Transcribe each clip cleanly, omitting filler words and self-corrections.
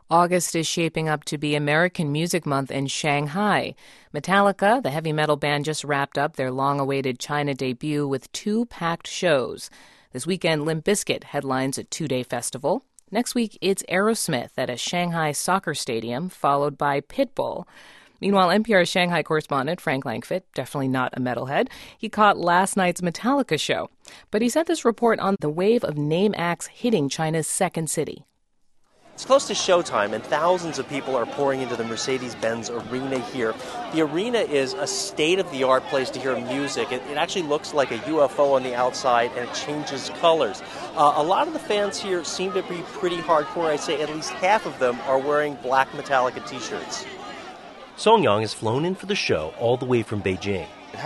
August is shaping up to be American Music Month in Shanghai. Metallica, the heavy metal band, just wrapped up their long-awaited China debut with 2 packed shows. This weekend, Limp Bizkit headlines a 2-day festival. Next week, it's Aerosmith at a Shanghai soccer stadium, followed by Pitbull. Meanwhile, NPR's Shanghai correspondent Frank Langfitt, definitely not a metalhead, he caught last night's Metallica show. But he sent this report on the wave of name acts hitting China's second city. It's close to showtime, and thousands of people are pouring into the Mercedes-Benz Arena here. The arena is a state-of-the-art place to hear music. It actually looks like a UFO on the outside, and it changes colors. A lot of the fans here seem to be pretty hardcore. I'd say at least half of them are wearing black Metallica T-shirts. Song Yang has flown in for the show all the way from Beijing.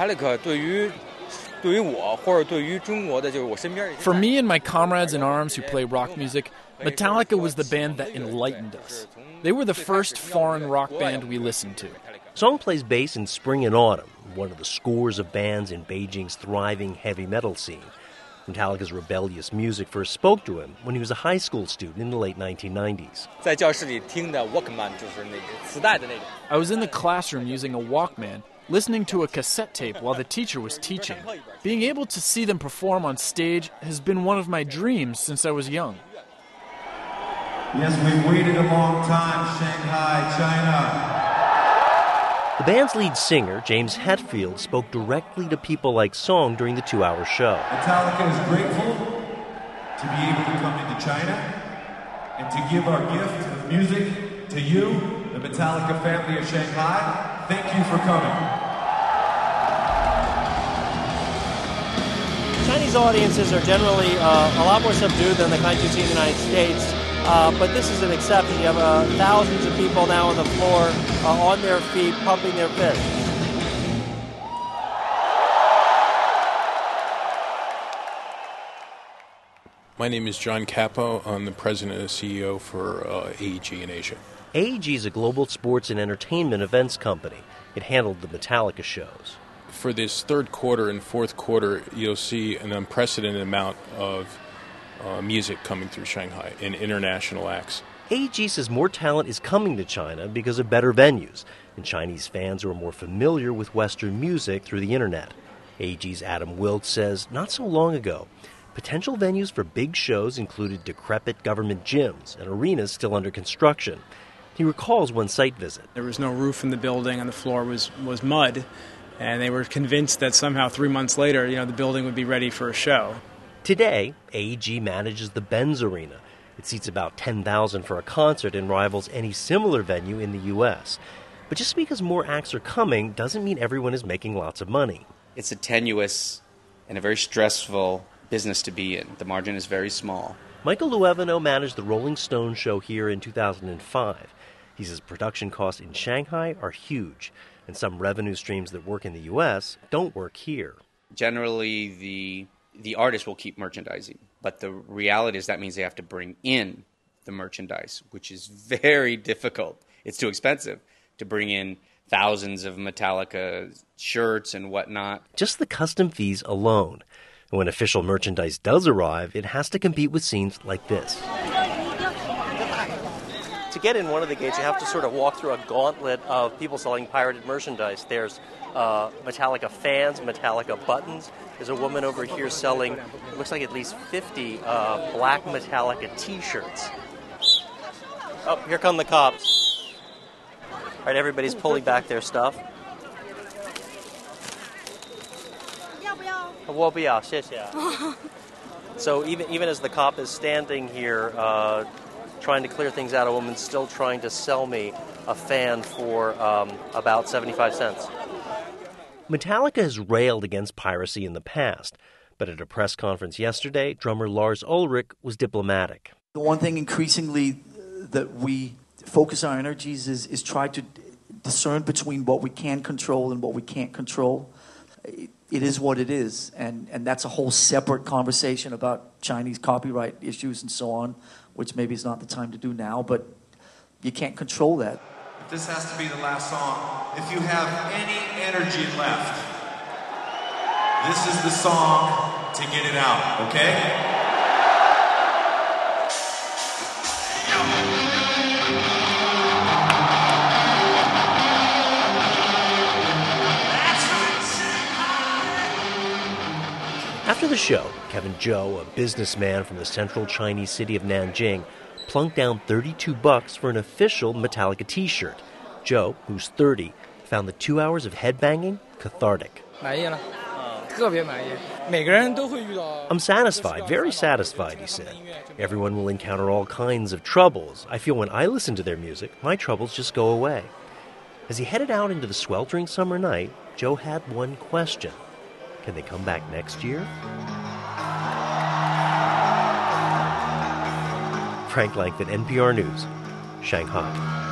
For me and my comrades in arms who play rock music, Metallica was the band that enlightened us. They were the first foreign rock band we listened to. Song plays bass in spring and autumn, one of the scores of bands in Beijing's thriving heavy metal scene. Metallica's rebellious music first spoke to him when he was a high school student in the late 1990s. I was in the classroom using a Walkman, listening to a cassette tape while the teacher was teaching. Being able to see them perform on stage has been one of my dreams since I was young. Yes, we've waited a long time, Shanghai, China. The band's lead singer, James Hetfield, spoke directly to people like Song during the 2-hour show. Metallica is grateful to be able to come into China and to give our gift of music to you, the Metallica family of Shanghai. Thank you for coming. Chinese audiences are generally a lot more subdued than the kinds you see in the United States. But this is an exception. You have thousands of people now on the floor, on their feet, pumping their fists. My name is John Capo. I'm the president and CEO for AEG in Asia. AEG is a global sports and entertainment events company. It handled the Metallica shows. For this third quarter and fourth quarter, you'll see an unprecedented amount of music coming through Shanghai and international acts. AEG says more talent is coming to China because of better venues, and Chinese fans are more familiar with Western music through the internet. AEG's Adam Wilt says not so long ago, potential venues for big shows included decrepit government gyms and arenas still under construction. He recalls one site visit. There was no roof in the building and the floor was mud, and they were convinced that somehow 3 months later, the building would be ready for a show. Today, AEG manages the Benz Arena. It seats about 10,000 for a concert and rivals any similar venue in the U.S. But just because more acts are coming doesn't mean everyone is making lots of money. It's a tenuous and a very stressful business to be in. The margin is very small. Michael Luevano managed the Rolling Stone show here in 2005. He says production costs in Shanghai are huge, and some revenue streams that work in the U.S. don't work here. Generally, the artist will keep merchandising, but the reality is that means they have to bring in the merchandise, which is very difficult. It's too expensive to bring in thousands of Metallica shirts and whatnot. Just the custom fees alone. And when official merchandise does arrive, it has to compete with scenes like this. To get in one of the gates, you have to sort of walk through a gauntlet of people selling pirated merchandise. There's Metallica fans, Metallica buttons. There's a woman over here selling, it looks like at least 50 black Metallica T-shirts. Oh, here come the cops. All right, everybody's pulling back their stuff. 我不要，谢谢. So even as the cop is standing here trying to clear things out, a woman's still trying to sell me a fan for about 75 cents. Metallica has railed against piracy in the past, but at a press conference yesterday, drummer Lars Ulrich was diplomatic. The one thing increasingly that we focus our energies is try to discern between what we can control and what we can't control. It is what it is, and that's a whole separate conversation about Chinese copyright issues and so on, which maybe is not the time to do now, but you can't control that. This has to be the last song. If you have any energy left, this is the song to get it out, okay? After the show, Kevin Zhou, a businessman from the central Chinese city of Nanjing, plunked down $32 for an official Metallica t-shirt. Zhou, who's 30, found the 2 hours of headbanging cathartic. I'm satisfied, very satisfied, he said. Everyone will encounter all kinds of troubles. I feel when I listen to their music, my troubles just go away. As he headed out into the sweltering summer night, Zhou had one question. Can they come back next year? Frank Langford, NPR News, Shanghai.